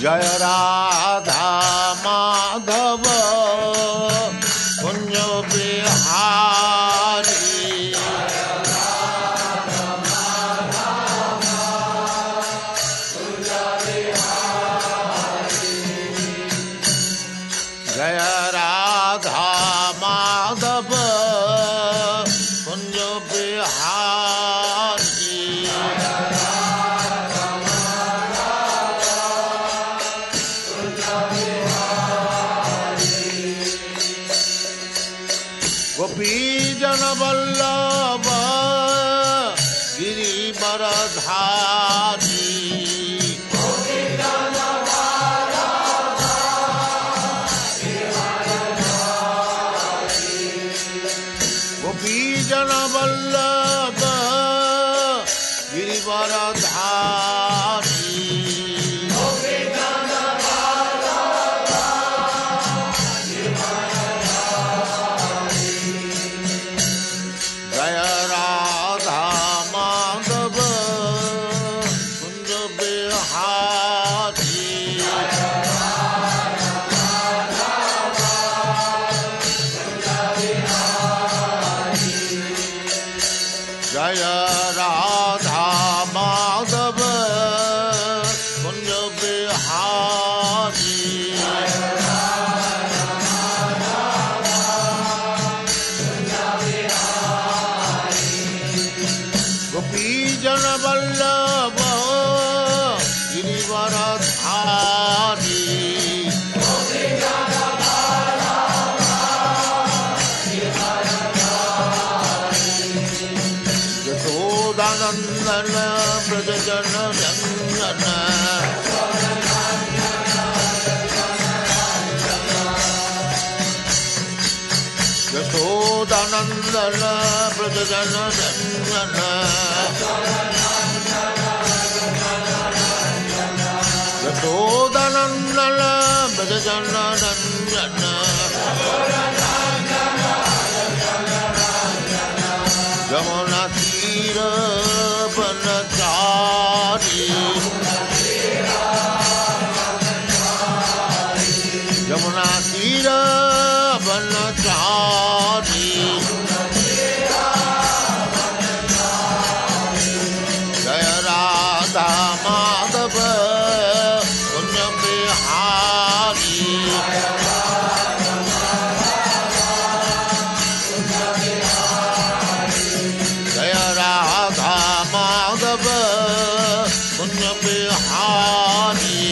जय राधा माधव कुंज बिहारी। जय राधा माधव कुंज बिहारी। गोपी जन वल्लभ गिरिवरधारी। गोपी जन वल्लभ गिरिवरधारी। जय राधा माधव कुंज बिहारी। जय राधा माधव कुंज बिहारी। गोपी जन वल्लभ गिरिवरधारी। यशोदानंदन ब्रज जन रंजन। यशोदानंदन ब्रज जन रंजन। यशोदानंदन ब्रज जन रंजन। यमुना तीर बनचारी। यमुना तीर बनचारी। जय राधा माधव कुंज बिहारी। जय राधा माधव कुंज बिहारी।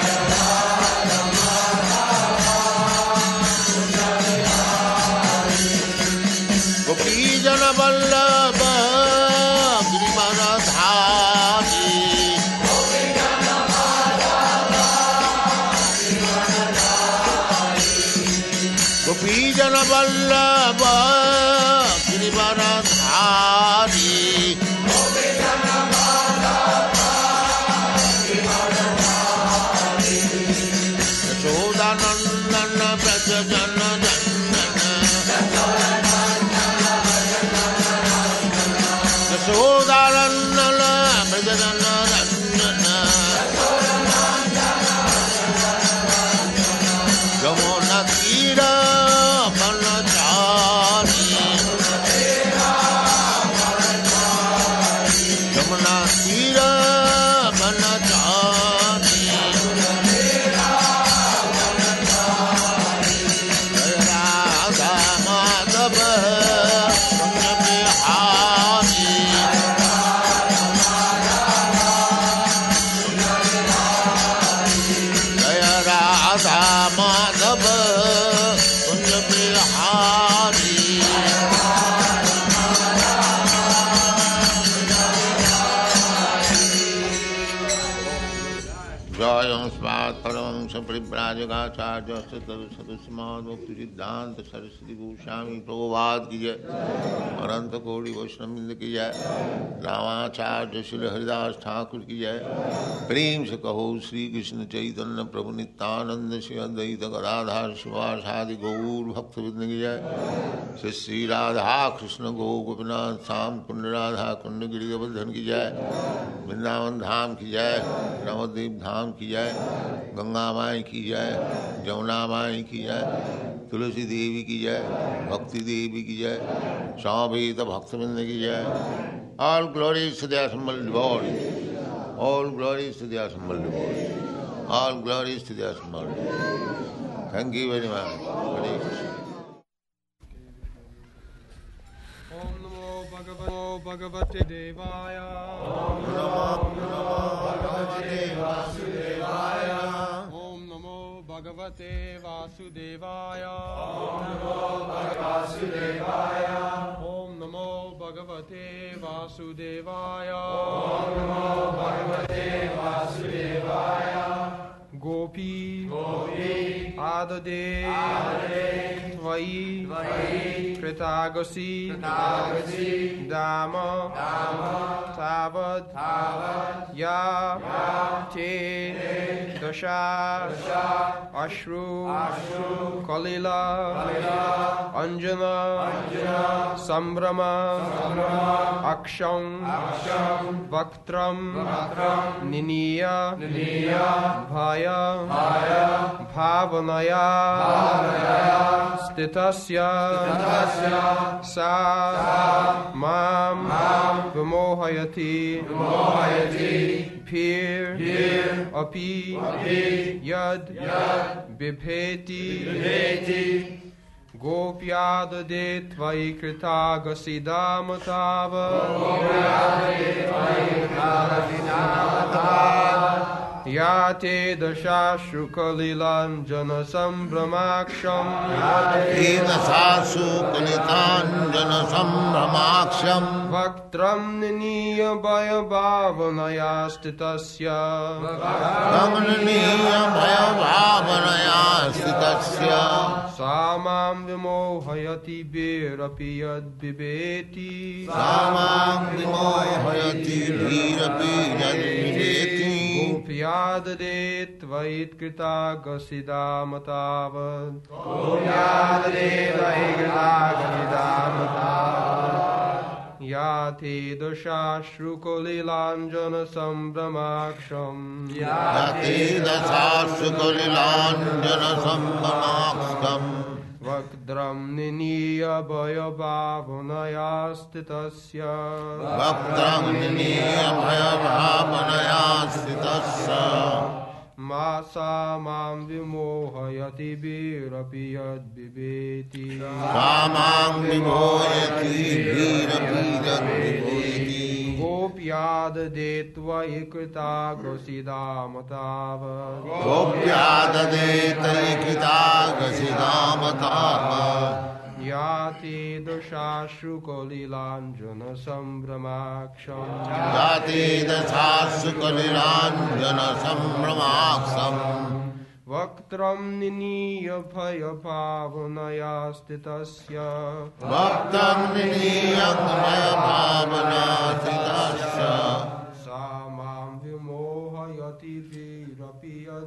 गोपी जन वल्लभ गिरिवरधारी। गोपी जन वल्लभ गिरिवरधारी। यशोदानंदन ब्रज जन रंजन। यशोदानंदन ब्रज जन रंजन। यमुना तीर बनचारी। यमुना तीर बनचारी। जय राधा माधव कुंज बिहारी। परिव्राजकाचार्य सदस्यमाद्भक्ति सिद्धांत सरस्वती गोस्वामी प्रभुपाद की जय। अनंत कोटि वैष्णववृंद की जय। रामाचार्य श्री हरिदास ठाकुर की जय। प्रेम से कहो श्री कृष्ण चैतन्य प्रभु नित्यानंद श्री अद्वैत गदाधर शिवासादि गौर भक्तवृंद की जय। श्री श्री राधा कृष्ण गो गोपीनाथ श्याम कुंड राधा कुंड गिरि गोवर्धन की जय। वृंदावन धाम की जय। नवद्वीप धाम की जय। गंगा माई की जय। जमुना माई की जय। तुलसी देवी की जय। भक्ति देवी की जय। सौभीत भक्तवृंद की जय। All glories to the assembled devotees. All glories to the assembled devotees. All glories to the assembled devotees. Thank you very much. Hare Krishna. Om Namo Bhagavate Devaya. Om Namo Bhagavate Vasudevaya. Om Namo Bhagavate Vasudevaya. Om Namo Vasudevaya. Om Namo Bhagavate Vasudevaya. Om Namo Bhagavate Vasudevaya. Gopi Adade Tvai Kritagasi Dama Tavad Ya Te Dasha Ashru Kalila Anjana Sambrama Aksham Vaktram Niniya Bhaya Bhavanaya Stitasya Sa Mam Vimohayati Pir Api Yad Bibheti Gopyadade Tvai Kritagasi Damatava Yate Dashashu Kalilanjana Sambramaksham Yate Dashashu Kalilanjana Sambramaksham Vaktram Niniya Bhaya Bhavanaya Stitasya Vaktram Niniya Bhaya Bhavanaya Stitasya Samam Vimohayati Birapi Yad Bibeti Samam Vimohayati Birapi Yad Bibeti Gopyadade Tvait Kritagasi Matavad Gopyadade Tvait Kritagasi Matavad Yate Dashashru Kalilanjana Sambramaksham Yate Dashashru Kalilanjana Sambramaksham Vaktram Niniya Bhaya Bhavanaya Stitasya Vaktram Niniya Bhaya Bhavanaya Stitasya Masa Mam Vimohayati Birapi Yad Bibeti Samam Vimohayati Birapi Yad Bibeti Gopyadade Tvai Kritagasi Damatava Gopyadade Tvai Kritagasi Damatava Yate Dashashru Kalilanjana Sambramaksham Yate Dashashru Kalilanjana Sambramaksham Vaktram Niniya Bhaya Bhavanaya Stitasya Vaktram Niniya Bhaya Bhavanaya Stitasya Samam Vimohayati Virapi Yad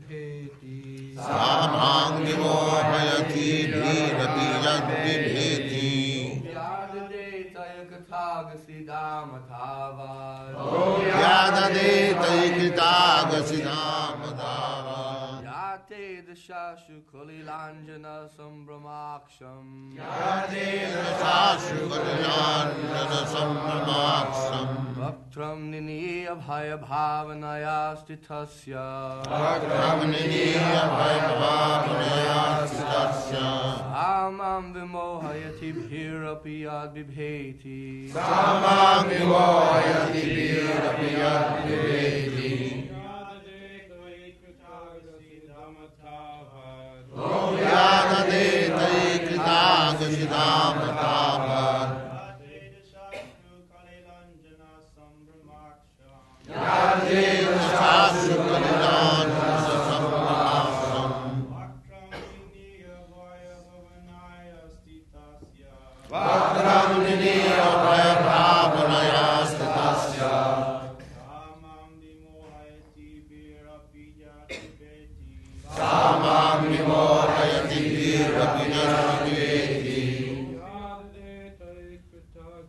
Bibheti Samam Vimohayati Virapi Yad Bibheti Yadade Tayakatagasi Damatava Yadade Tayakatagasi Damatava Yate Dashashu Kalilanjana Sambramaksham Yate Dashashu Kalilanjana Sambramaksham Vaktram Niniya Bhaya Bhavanaya Stitasya Vaktram Niniya Bhaya Bhavanaya Stitasya Samam Vimohayati Bhirapi Yad Bibheti Samam Vimohayati Bhirapi Yad Bibheti Yadade Tvai Kritagasi Damatava Yate Dashashru Kalilanjana Sambramaksham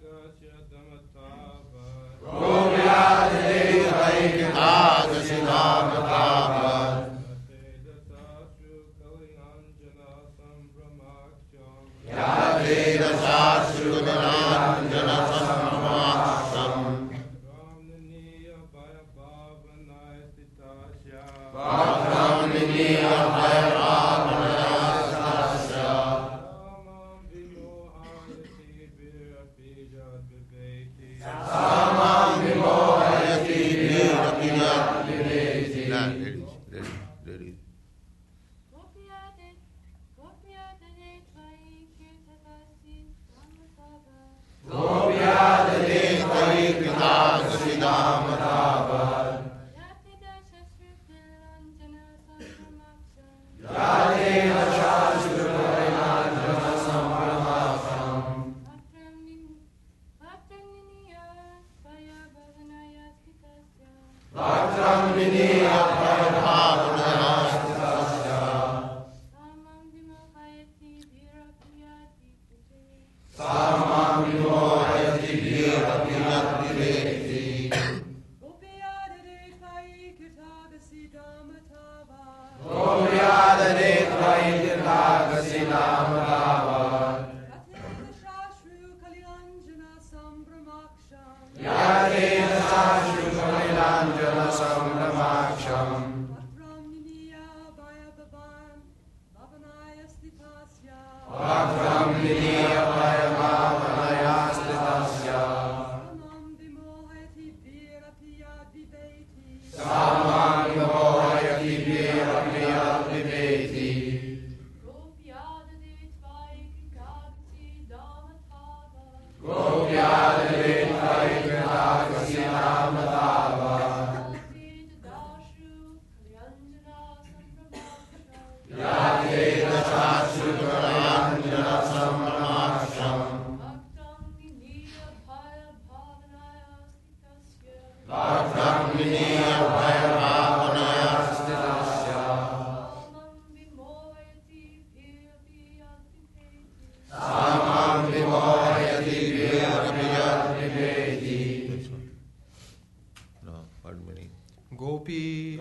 Gopi,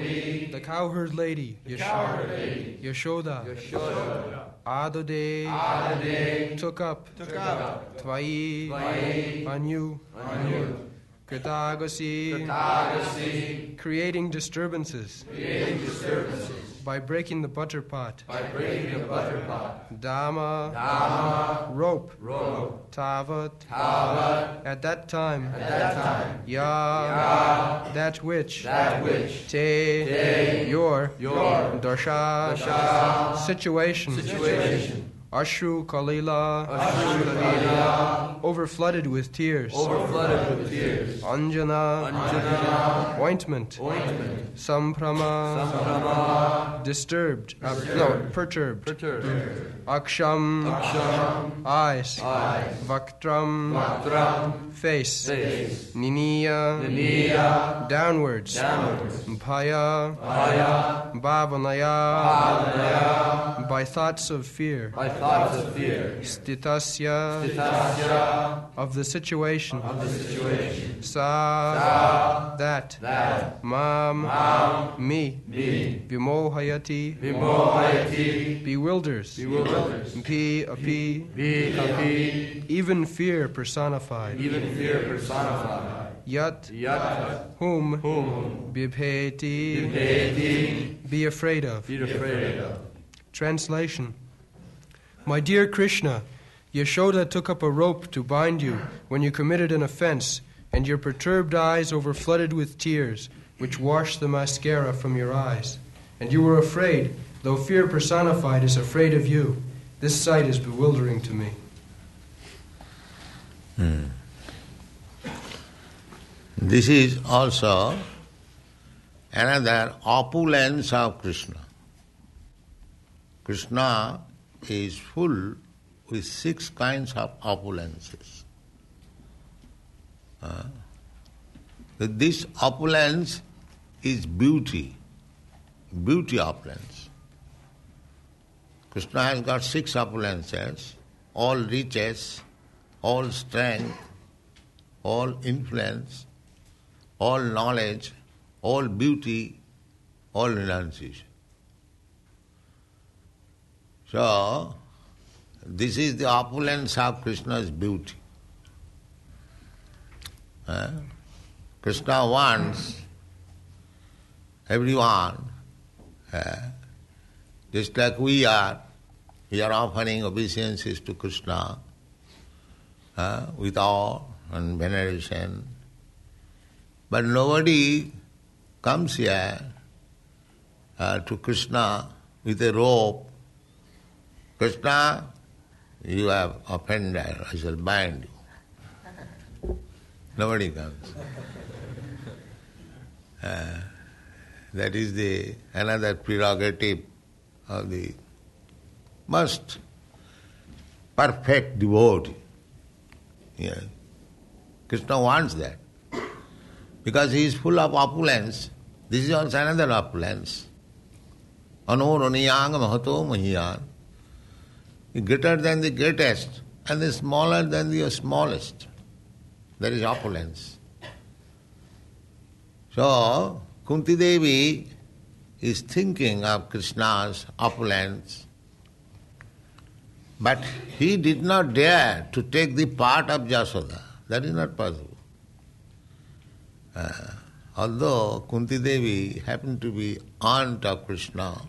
the cowherd lady, Yashoda, Adode, took up, Tvai, Anu, Kritagasi, creating disturbances, by breaking the butter pot, Dama, rope, Tavat, at that time, Ya, that which, Te, your, Darsha, situation, Ashru Kalila, overflooded with tears, Anjana, ointment, Samprama, disturbed, perturbed, Aksham, eyes, Vaktram, face, Niniya, downwards, Bhaya, Bhavanaya, by thoughts of fear, Stitasya, of the situation, Sa, that, Mam, me, Vimohayati, bewilders, Pi, even fear personified, Yat, whom, Bibheti, be afraid of. Translation. My dear Krishna, Yashoda took up a rope to bind you when you committed an offense, and your perturbed eyes overflooded with tears, which washed the mascara from your eyes. And you were afraid, though fear personified is afraid of you. This sight is bewildering to me. This is also another opulence of Krishna. Krishna is full with 6 kinds of opulences. This opulence is beauty opulence. Krishna has got 6 opulences, all riches, all strength, all influence, all knowledge, all beauty, all renunciation. So, this is the opulence of Krishna's beauty. Krishna wants everyone, just like we are offering obeisances to Krishna with awe and veneration. But nobody comes here to Krishna with a rope. Krishna, you have offended, I shall bind you. Nobody comes. That is another prerogative of the most perfect devotee. Yeah. Krishna wants that. Because he is full of opulence. This is also another opulence. Anoroniyang mahato mahiyan. Greater than the greatest and the smaller than the smallest. That is opulence. So, Kunti Devi is thinking of Krishna's opulence, but he did not dare to take the part of Jasoda. That is not possible. Although Kunti Devi happened to be aunt of Krishna,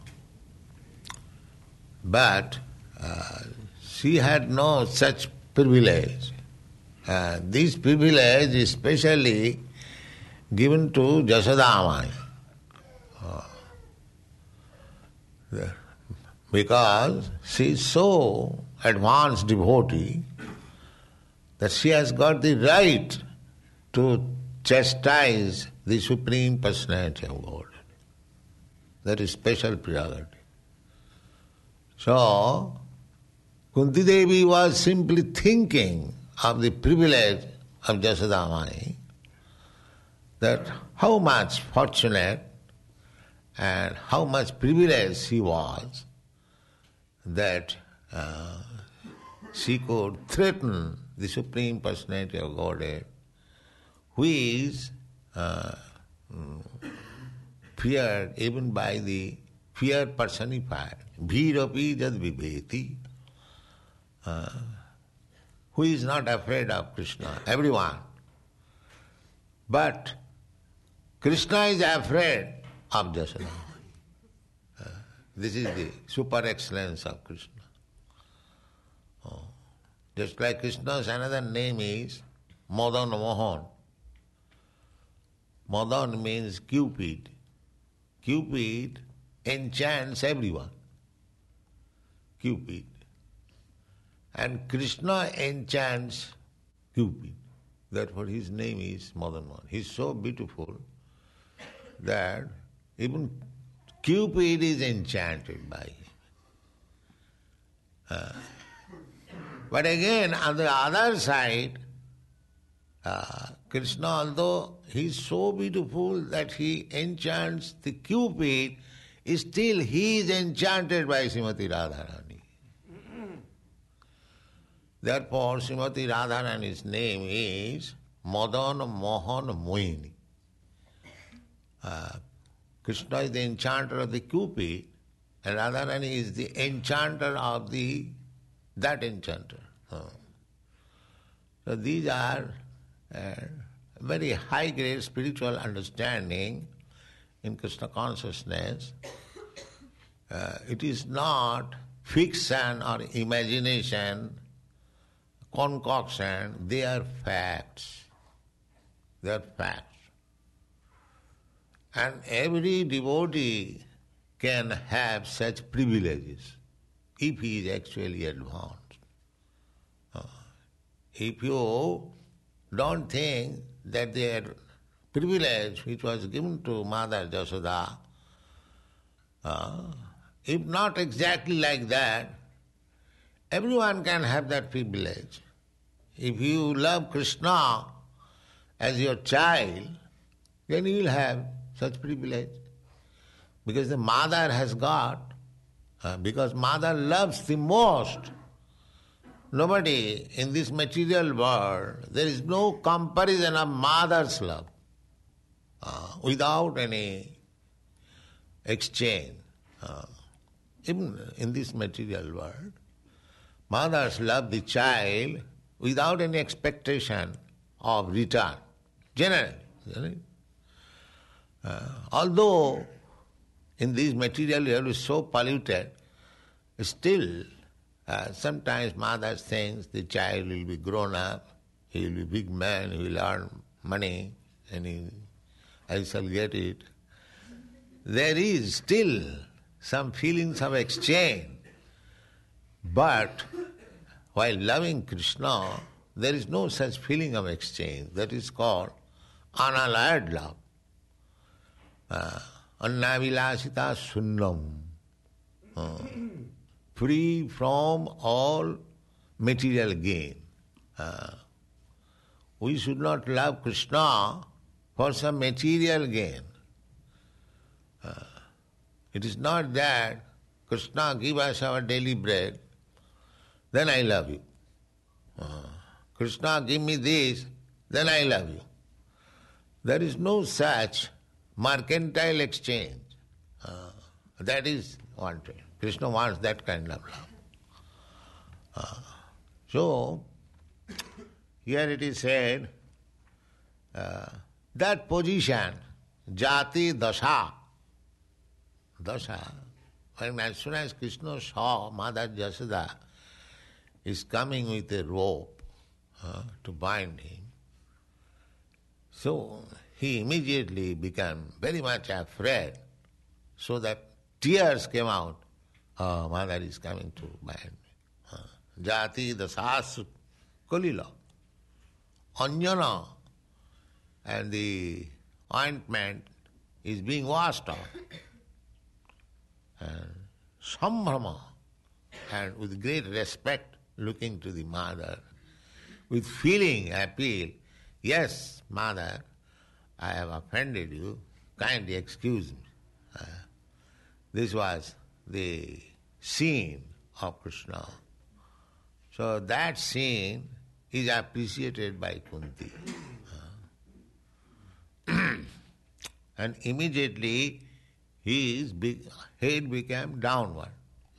but she had no such privilege. This privilege is specially given to Jasodamai. Because she is so advanced devotee that she has got the right to chastise the Supreme Personality of God. That is special prerogative. So, Kunti Devi was simply thinking of the privilege of Jasodamai, that how much fortunate and how much privileged she was that she could threaten the Supreme Personality of Godhead, who is feared even by the fear personified. Bhirapi jad vibheti. Who is not afraid of Krishna? Everyone. But Krishna is afraid of Jasoda. This is the super excellence of Krishna. Just like Krishna's another name is Madan Mohan. Madan means Cupid. Cupid enchants everyone. Cupid. And Krishna enchants Cupid. Therefore his name is Madan Mohan. He is so beautiful that even Cupid is enchanted by him. But again, on the other side, Krishna, although he is so beautiful that he enchants the Cupid, still he is enchanted by Srimati Radharani. Therefore, Srimati Radharani's name is Madan Mohan Mohini. Krishna is the enchanter of the Cupid, and Radharani is the enchanter of that enchanter. So these are very high-grade spiritual understanding in Krishna consciousness. It is not fiction or imagination, concoction, they are facts. They are facts. And every devotee can have such privileges if he is actually advanced. If you don't think that their privilege which was given to Mother Jasoda, if not exactly like that, everyone can have that privilege. If you love Krishna as your child, then you will have such privilege. Because the mother has got, because mother loves the most Nobody in this material world, there is no comparison of mother's love without any exchange. Even in this material world, mothers love the child without any expectation of return, generally. Although in this material world is so polluted, still sometimes mother thinks the child will be grown up, he will be big man, he will earn money, and I shall get it. There is still some feelings of exchange, but while loving Krishna, there is no such feeling of exchange. That is called unalloyed love. Annavilasita sunnam. Free from all material gain. We should not love Krishna for some material gain. It is not that Krishna give us our daily bread, then I love you. Krishna give me this, then I love you. There is no such mercantile exchange. That is wanted. Krishna wants that kind of love. So, here it is said, that position, jati dasha, when as soon as Krishna saw Mother Yashoda is coming with a rope to bind him, so he immediately became very much afraid, so that tears came out. Mother is coming to bind me. Jati dasas kulila. Anjana, and the ointment is being washed off. And sambhrama, and with great respect looking to the mother, with feeling appeal, yes, mother, I have offended you, kindly excuse me. This was the scene of Krishna. So that scene is appreciated by Kunti. And immediately his head became downward.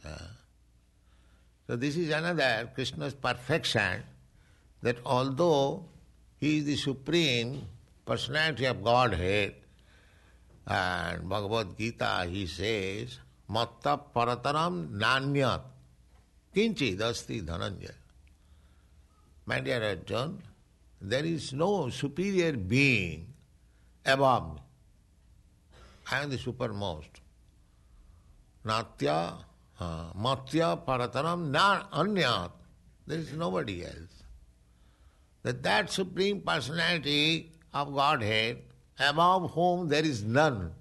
So this is another Krishna's perfection, that although he is the Supreme Personality of Godhead, and Bhagavad Gita he says, Matta parataram nanyat kinchid asti dhananjaya. My dear Arjuna, there is no superior being above me. I am the supermost. Natya, matya parataram na anyat. There is nobody else. That Supreme Personality of Godhead, above whom there is none.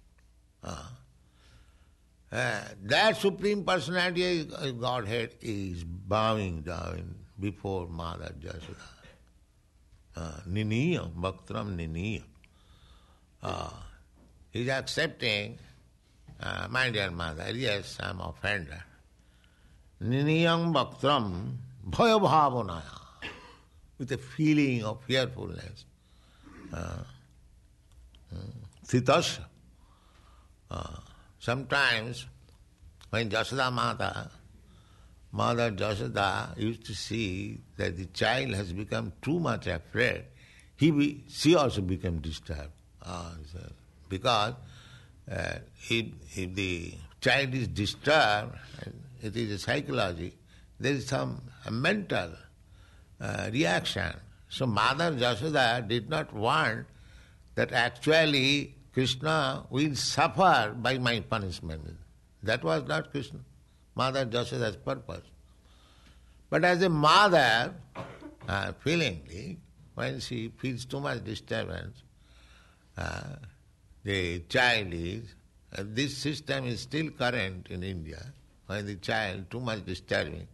That Supreme Personality of Godhead is bowing down before Mother Yashoda. Niniyam, Bhaktram Niniyam. He is accepting, my dear mother, yes, I am offended. Niniyam Bhaktram Bhaya Bhavanaya, with a feeling of fearfulness. Thitasya. Sometimes when Yashoda Mother Yashoda used to see that the child has become too much afraid, she also became disturbed. Because if the child is disturbed, it is a psychology, there is some mental reaction. So Mother Yashoda did not want that actually Krishna will suffer by my punishment. That was not Krishna, Mother Yashoda's purpose. But as a mother, feelingly, when she feels too much disturbance, the child is, this system is still current in India, when the child too much disturbing,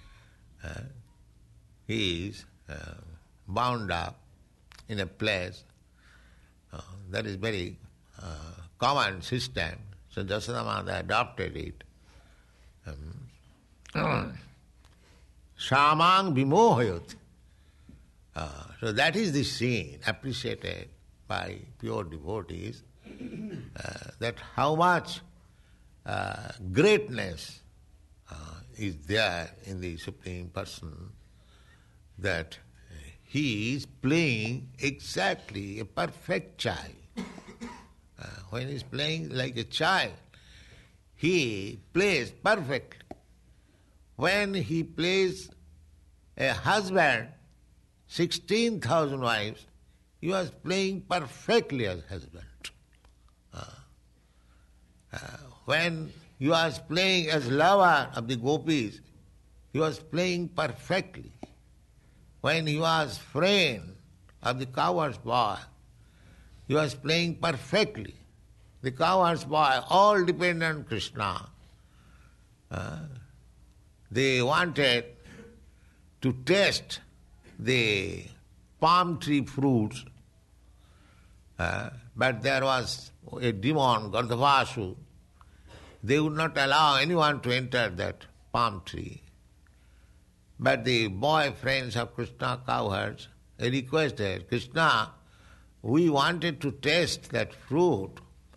he is bound up in a place. That is very common system. So Yashoda Mata adopted it. Samang vimohayati. So that is the scene appreciated by pure devotees, that how much greatness is there in the Supreme Person, that he is playing exactly a perfect child. When he is playing like a child, he plays perfectly. When he plays a husband, 16,000 wives, he was playing perfectly as husband. When he was playing as lover of the gopis, he was playing perfectly. When he was friend of the cowherd's boy, he was playing perfectly. The cowherd's boy all depended on Krishna. They wanted to taste the palm tree fruits, but there was a demon, Gardavasu. They would not allow anyone to enter that palm tree. But the boy friends of Krishna cowherds, they requested, Krishna, we wanted to taste that fruit.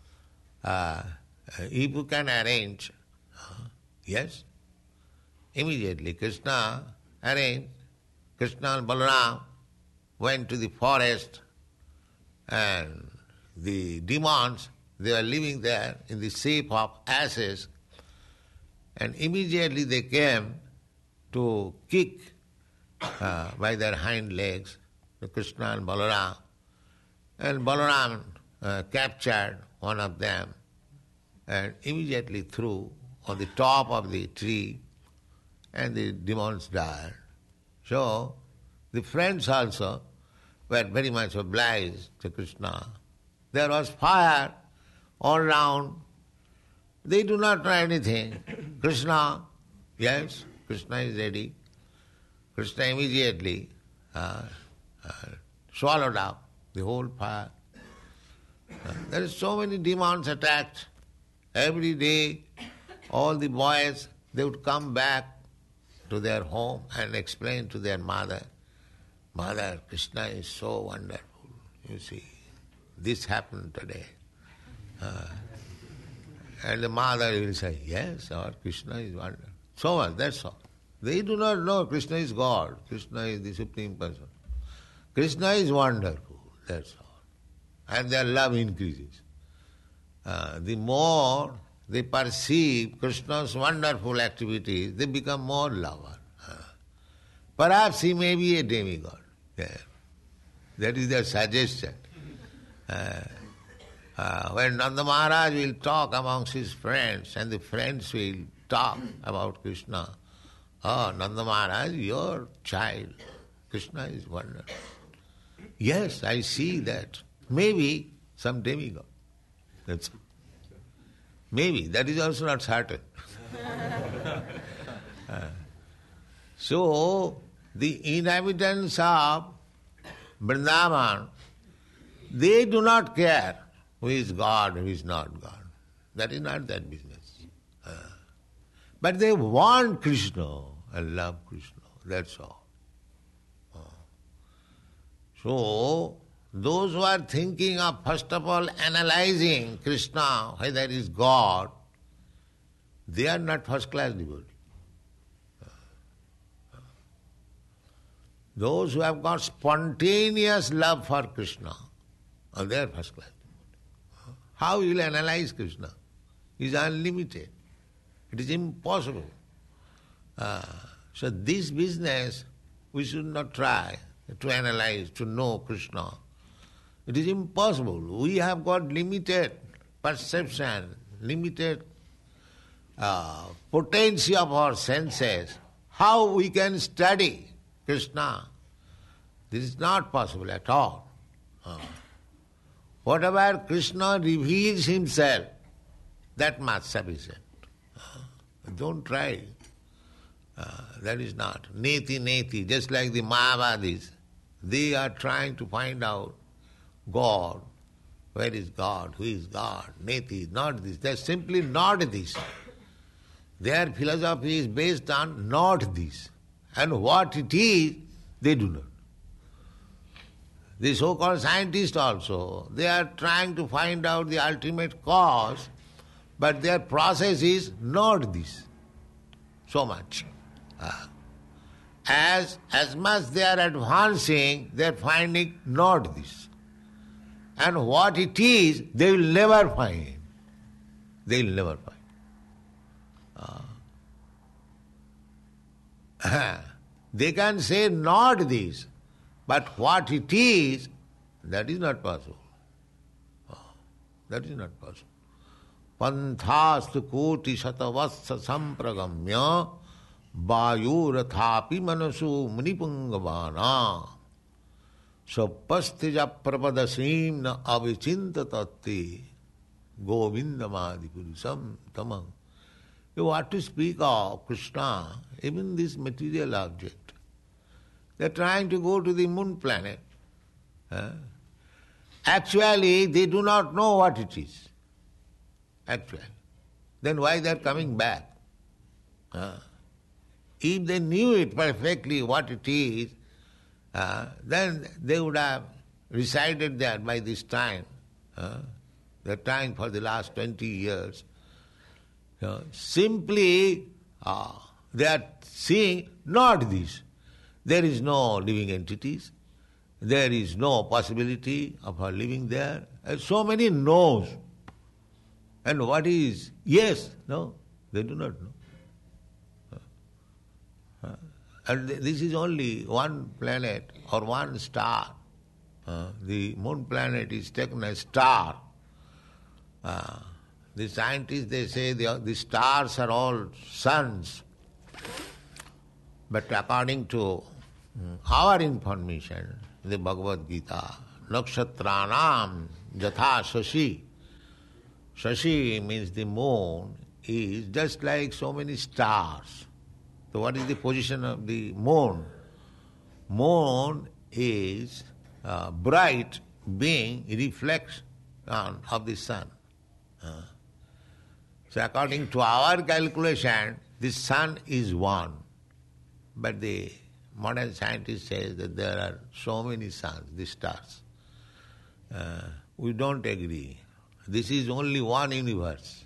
If you can arrange. Yes. Immediately Krishna arranged. Krishna and Balaram went to the forest, and the demons, they were living there in the shape of asses, and immediately they came to kick by their hind legs to Krishna and Balaram. And Balaram captured one of them and immediately threw on the top of the tree, and the demons died. So the friends also were very much obliged to Krishna. There was fire all around. They do not know anything. Krishna, yes, Krishna is ready. Krishna immediately swallowed up the whole fire. There are so many demons attacked. Every day, all the boys, they would come back to their home and explain to their mother, Mother, Krishna is so wonderful. You see, this happened today. And the mother will say, yes, our Krishna is wonderful. So much, that's all. They do not know Krishna is God. Krishna is the Supreme Person. Krishna is wonderful, that's all. And their love increases. The more they perceive Krishna's wonderful activities, they become more lover. Perhaps he may be a demigod. Yeah. That is their suggestion. When Nanda Maharaj will talk amongst his friends, and the friends will talk about Krishna, oh, Nanda Maharaj, your child, Krishna is wonderful. Yes, I see that. Maybe some demigod. That's all. Maybe, that is also not certain. So, the inhabitants of Vrindavan, they do not care who is God, who is not God. That is not their business. But they want Krishna and love Krishna, that's all. So, those who are thinking of, first of all, analyzing Krishna, whether he is God, they are not first-class devotees. Those who have got spontaneous love for Krishna, they are first-class devotees. How you will analyze Krishna? He is unlimited. It is impossible. So this business, we should not try to analyze, to know Krishna. It is impossible. We have got limited perception, limited potency of our senses. How we can study Krishna? This is not possible at all. Whatever Krishna reveals himself, that much sufficient. Don't try. That is not. Neti, just like the Mayavadis, they are trying to find out God. Where is God? Who is God? Neti, not this. They are simply not this. Their philosophy is based on not this. And what it is, they do not. The so-called scientists also, they are trying to find out the ultimate cause, but their process is not this so much. As much they are advancing, they are finding not this. And what it is, they will never find. They will never find. They can say not this, but what it is, that is not possible. That is not possible. Panthastu koti satavassa sampragamya vayurathapi manasu munipungavana sapastija prapadasim na avichinta tatti govindamadi purusam tamam. You want to speak of Krishna, even this material object. They are trying to go to the moon planet. Actually, they do not know what it is. Actually. Then why they are coming back? If they knew it perfectly what it is, then they would have resided there by this time. They are trying for the last 20 years. Simply, they are seeing not this. There is no living entities. There is no possibility of her living there. So many no's. And what is yes? No, they do not know. And this is only one planet or one star. The moon planet is taken as star. The scientists, they say the stars are all suns. But according to our information, the Bhagavad Gita, Nakshatranam Jatha Shashi. Shashi means the moon is just like so many stars. So what is the position of the moon? Moon is bright being reflects of the sun. So according to our calculation, the sun is one. But the modern scientist says that there are so many suns, the stars. We don't agree. This is only one universe.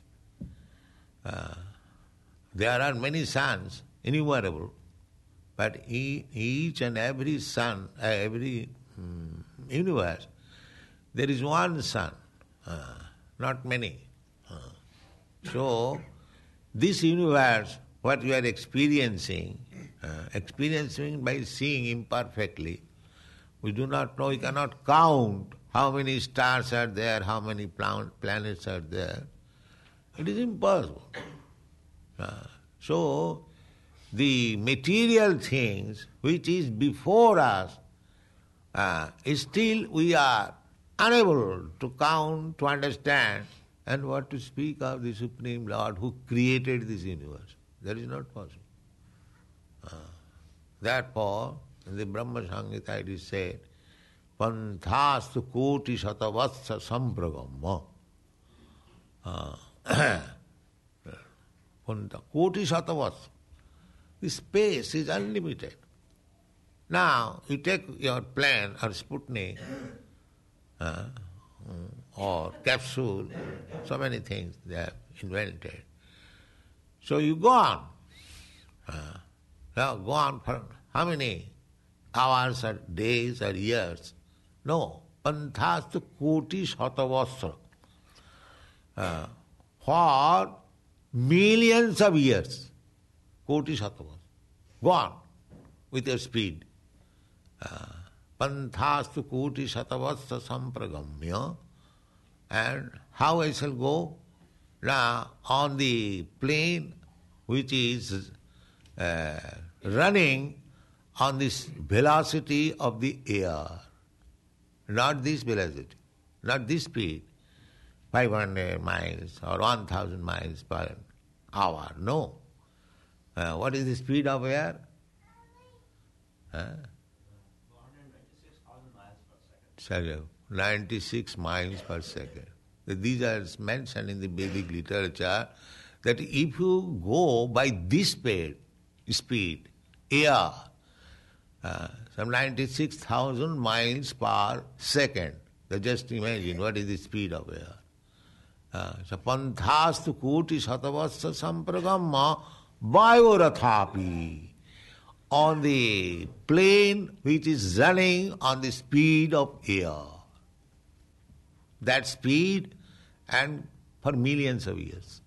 There are many suns, innumerable, but each and every sun, every universe, there is one sun, not many. So, this universe, what we are experiencing by seeing imperfectly, we do not know, we cannot count how many stars are there, how many planets are there. It is impossible. So, the material things which is before us, still we are unable to count, to understand, and what to speak of the Supreme Lord who created this universe. That is not possible. Therefore, in the Brahma Samhita it is said, Panthastu koti satavatsa sampragamma. Koti satavatsa. The space is unlimited. Now, you take your plane or Sputnik or capsule, so many things they have invented. So you go on. Now go on for how many hours or days or years? No. Panthastu koti satavasra. For millions of years. Koti satavasra. Go on with your speed. Panthastu koti satavasra sampragamya. And how I shall go? Now, on the plane which is running on this velocity of the air, not this velocity, not this speed, 500 miles or 1,000 miles per hour, no. What is the speed of air? 96,000 miles per second. 96 miles per second. These are mentioned in the Vedic literature that if you go by this speed, air, some 96,000 miles per second. So just imagine what is the speed of air. So panthastu koti satavassa sampragamma vayorathapi. On the plane which is running on the speed of air. That speed and for millions of years.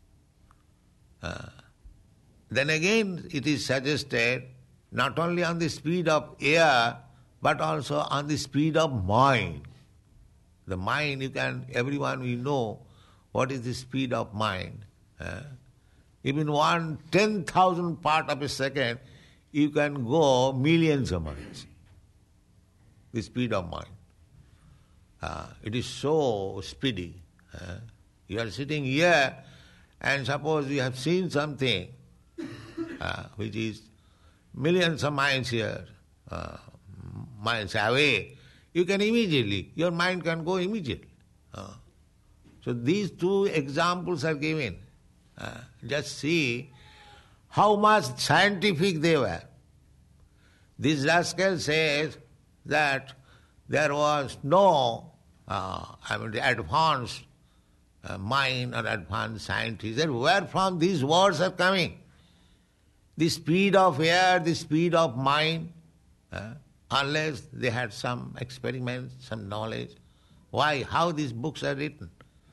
Then again it is suggested not only on the speed of air but also on the speed of mind. The mind, everyone will know what is the speed of mind. Even 1/10,000th part of a second, you can go millions of miles. The speed of mind. It is so speedy. You are sitting here and suppose you have seen something which is millions of miles here, miles away, you can immediately, your mind can go immediately. So these two examples are given. Just see how much scientific they were. This rascal says that there was no advanced mind or advanced scientists. And where from these words are coming? The speed of air, the speed of mind, unless they had some experiments, some knowledge. Why? How these books are written?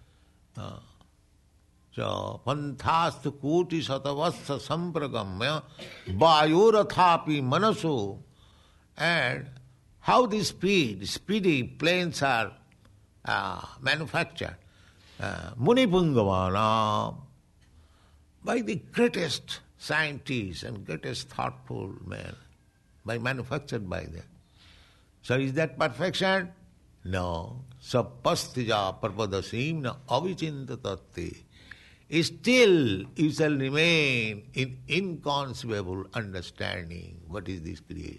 So, panthastu koti satavassa sampragamya vayorathapi manasu. And how the speedy planes are manufactured. Munipungavana, by the greatest scientists and greatest thoughtful men, manufactured by them. So is that perfection? No. Sapastija parpadasim na avichintatatti. Still you shall remain in inconceivable understanding what is this creation.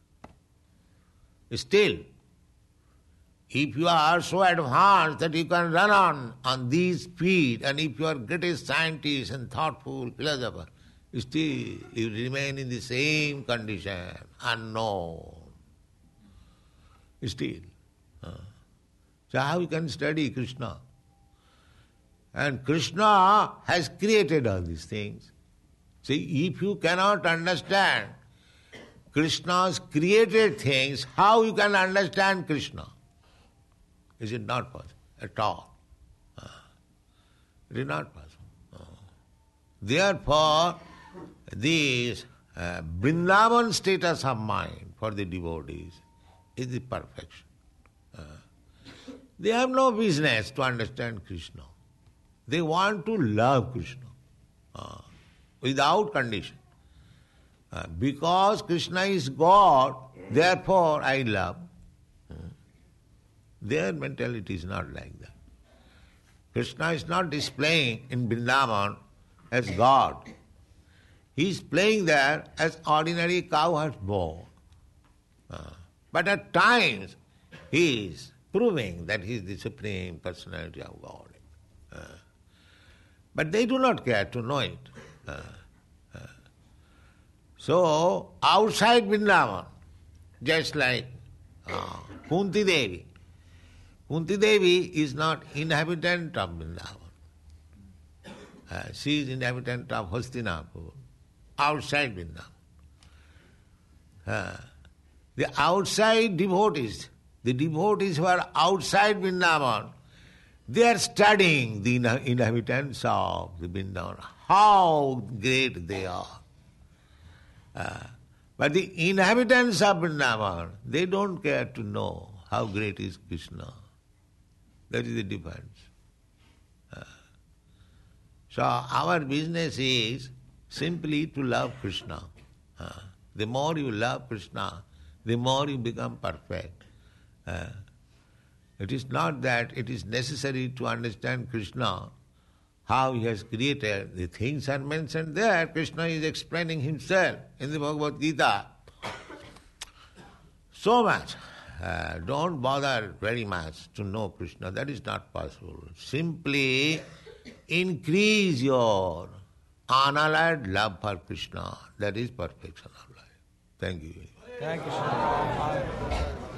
Still, if you are so advanced that you can run on these speed, and if you are greatest scientist and thoughtful philosopher, still you remain in the same condition, unknown. Still. So how you can study Krishna? And Krishna has created all these things. See, if you cannot understand Krishna's created things, how you can understand Krishna? Is it not possible at all? It is not possible. Therefore, this Vrindavan status of mind for the devotees is the perfection. They have no business to understand Krishna. They want to love Krishna without condition. Because Krishna is God, therefore I love. Their mentality is not like that. Krishna is not displaying in Vrindavan as God. He is playing there as ordinary cowherd boy. But at times he is proving that he is the Supreme Personality of God. But they do not care to know it. So, outside Vrindavan, just like Kunti Devi. Kunti Devi is not inhabitant of Vrindavan. She is inhabitant of Hastinapur, outside Vrindavan. The outside devotees, the devotees who are outside Vrindavan, they are studying the inhabitants of the Vrindavan, how great they are. But the inhabitants of Vrindavan, they don't care to know how great is Krishna. That is the difference. So our business is simply to love Krishna. The more you love Krishna, the more you become perfect. It is not that it is necessary to understand Krishna, how he has created. The things are mentioned there. Krishna is explaining himself in the Bhagavad Gita. So much. Don't bother very much to know Krishna. That is not possible. Simply increase your unalloyed love for Krishna. That is perfection of life. Thank you. Thank you, sir.